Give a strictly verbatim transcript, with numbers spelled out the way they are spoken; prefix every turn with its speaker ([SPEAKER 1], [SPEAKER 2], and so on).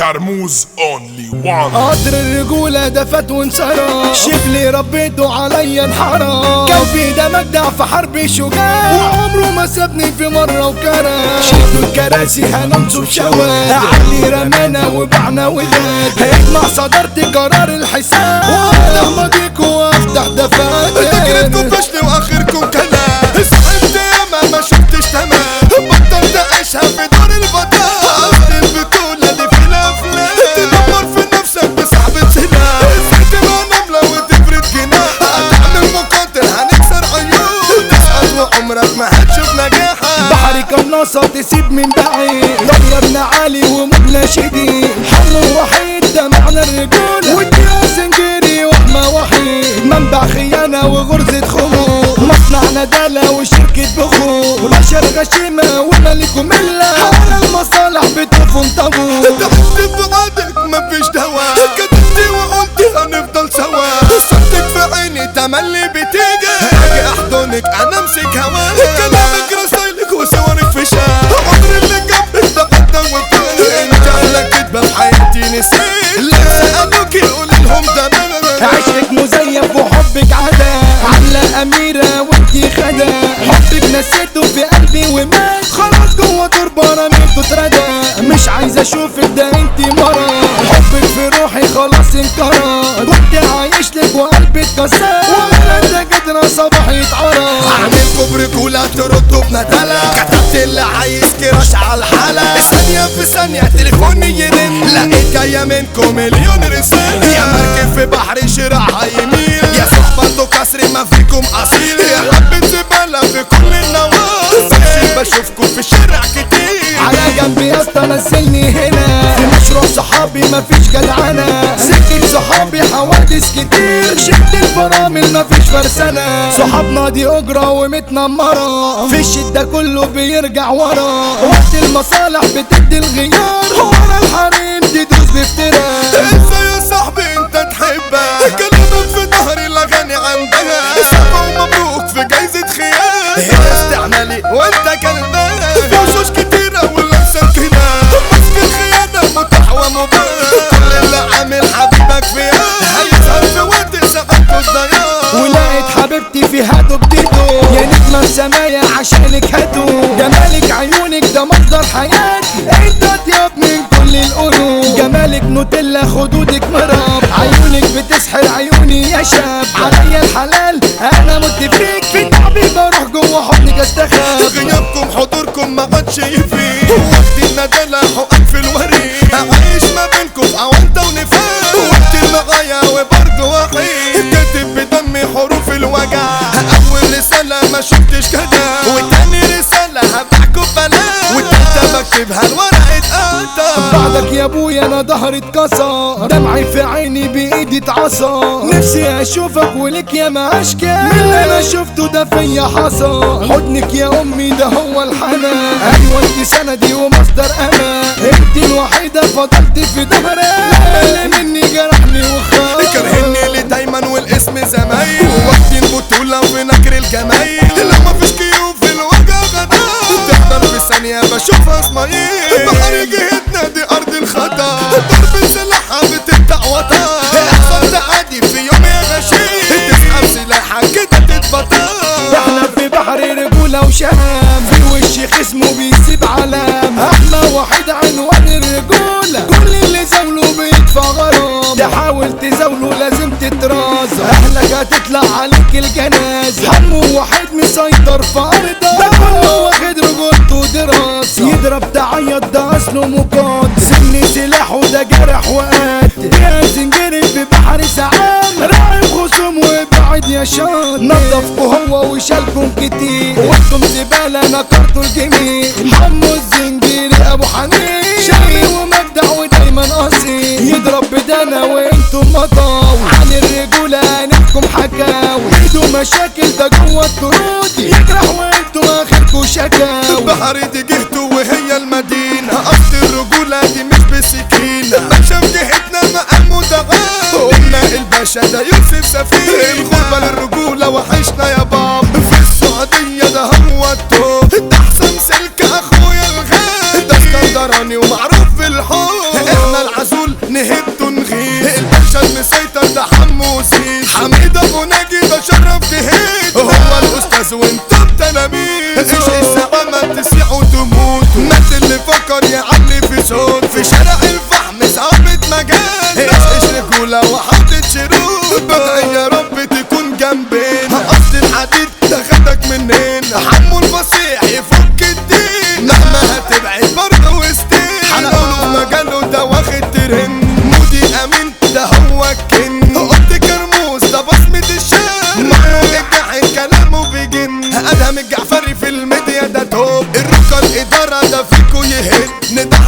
[SPEAKER 1] كرموز اونلي وان.
[SPEAKER 2] قدر الرجولة دفت وانصرف، شبلي ربيته عليا انحرف، كان في ده مجدع في حرب شجاع، وعمره ما سابني في مرة وكرف. شدوا الكراسي هننصب شواد، علي رمانا وبعنا وداد، هيجمع صدرت قرار الحساب، وانا ماضيكوا وافتح دفات.
[SPEAKER 3] تجربكم فشل واخركم كلام، صاحبت ياما ما شفتش تمام، بطلت اعيشها في دور البطال. قصد البطولة دي في الافلام، تدمر في نفسك بصاحبة سلاح، ازاي تبقى نملة وتفرد جناح، هتعمل مقاتل هنكسر عيون، تسقط وعمرك ما هتشوف نجاحها.
[SPEAKER 2] بحري قناصة تسيب من بعيد، طيرنا عالي ومبنى شديد، حل وحيد ده معنى الرجولة، والدنيا سنجري وحمى وحيد، منبع خيانة وغرزة خمور، مصنع ندالة وشركة بخور، بشر غشيمة وملك وملة، حول المصالح بتقفهم طابور.
[SPEAKER 3] ضحكت بوعدك مفيش دواء، كدبت وقلت هنفضل سوا، صرتك في عيني تملي بتيجي، اجي احضنك انا امسك هواك، كلامك رسايلك وصورك في شاك، عمر اللي جنبك ده قدام وبتقول انت على كدبة في حياتي نسيت، لو سألوك قولي لهم ده
[SPEAKER 2] عشقك مزيف وحبك عدا، عاملة أميرة وانتي خدا، حبك نسيته في قلبي ومات، خلاص جوه تربة رميته اتردى، مش عايز اشوفك ده انتي مرة، حبك في روحي خلاص انكرر، كنت عايش لك وقلبي اتكسر، ولا انت قادرة صباحي يتعرف.
[SPEAKER 3] عاملكوا برجولة تردوا بندلة، كتبت اللي عايز كراش على الحالة، ثانية في ثانية تليفوني يرن، لقيت جاية منكم مليون رسالة، يا مركب في بحر شراعها يميل، يا صحبة كسر ما فيكم أصيل، يا حبة زبالة في كل النواصي، بشوفكم في الشارع كتير،
[SPEAKER 2] على جنبي يا اسطى نزلني هنا، في مشروع صحابي مفيش جدعنة، سكة صحابي حوادث كتير، شد الفرامل مفيش فرسانة، صحابنا دي أجرة ومتنمرة، في الشدة كله بيرجع ورا، وقت المصالح بتدي الغيار، ورا الحريم تدوس بافتراء.
[SPEAKER 3] ازاي يا صاحبي انت تحبها، كلامك في ظهري الاغاني عندها، سبع ومبروك في جايزة خيار، هي استعمالي وانت كلبان، وشوش كتيرة واللمسة كده، مسك الخيانة متاح ومباح، كل اللي عامل حبيبك فيها، هيظهر في وقت ساعته الضياع،
[SPEAKER 2] ولقيت حبيبتي في هاتو بديتو، يا نجمة السمايا عشانك هاتو، جمالك عيونك ده مصدر حياة، انت اطيب من كل القلوب، جمالك نوتيلا خدودك مراب، عيونك بتسحر عيوني يا شاب، عليا الحلال انا مت فيك، في تعبي بروح جوه حضنك استخاف،
[SPEAKER 3] غيابكم حضوركم ما عادش يفيد، وقت الندالة حقك في الوريد، عايش ما بينكم في عوانطة ونفاق، وقت المغايا وبرضه وحيد، كاتب بدمي حروف الوجع، أول رسالة ما شفتش كده، وتاني رسالة هبعكوا ببلاش، والتالتة بكتبها الورقة قطع،
[SPEAKER 2] بعدك يا ابويا انا ظهري اتكسر، دمعي في عيني بايدي اتعصر، نفسي اشوفك ولك يا ما اشكى، من اللي انا شفته ده فيا حصل، حضنك يا امي ده هو الحنان، ايوه انت سندي ومصدر امان، انت الوحيده فضلت في ظهري، اللي مني جرحني وخاف،
[SPEAKER 3] كرهني لي دايما والاسم زمايل، وقت البطولة في نكر الجمايل، لما مفيش كيوب في الوجع غدار، تحضر في ثانية بشوفها اسماعيل، بحر جهتنا دي ارض الخطر، ضرب سلاحها بتقطع وطار، احصل تعادي في يوم يا غشيم، تسحب سلاحك كده تتبطر،
[SPEAKER 2] احنا في بحر رجولة وشهام، في وش خصمه بيسيب علام، احنا واحد عنوان الرجولة، كل اللي زاوله بيدفع غرام، تحاول تزاوله لازم تتراز، اهلك هتطلع عليك الجنازة، حمو واحد مسيطر في ارضه، ده كله واخد رجولته دراسة، يضرب تعيط ده اصله مقاد، سن سلاحه ده جرح وقاتل، يا زنجري في بحر سعام، راعي خصوم وابعد يا شاطر، نضفكوا هو وشالكم كتير، وانتم زبالة نكرتوا الجميل، حمو الزنجيري ابو حنين، شقي ومبدع ودايما اصيل، يضرب بدانا وانتم مطاوي، عن الرجولة نحكم حكاوي، ايده مشاكل ده جوه الطرود، يجرح وانتم اخركوا شكاوي،
[SPEAKER 3] بحر دي جهته وهي المدينة، قصد الرجولة دي مش بسكينة، باشا في جهتنا مقام متغاب، قلنا الباشا ده يوسف سفينة، الغربة للرجولة وحشنا يا باب، في السعودية ده هو التوب، ده احسن سلك اخويا الغاب، ده اسكندراني ومعروف في الحب، احنا العسل عجوز وانتم تلاميذ. ايش السلامة تسيح وتموت، مات اللي فكر يعلي في صوت. في شارع الفحم صعبة مجال، ايش ايش رجولة وحطت شروط. بدعي يا رب تكون جنبنا، قصد الحديد ده خدك مننا. حمو الفصيح يفك الدين، مهما هتبعد برضه وسطين. حلقوله في مجاله ده واخد ترند. مودي امين ده هو الكن، قلت كرموز ده بصمة الشام. ممنوع الجحيم كلامه بيجن. ادهم الجعفري في الميديا ده توب. الركن الادارة ده فيكو يهد.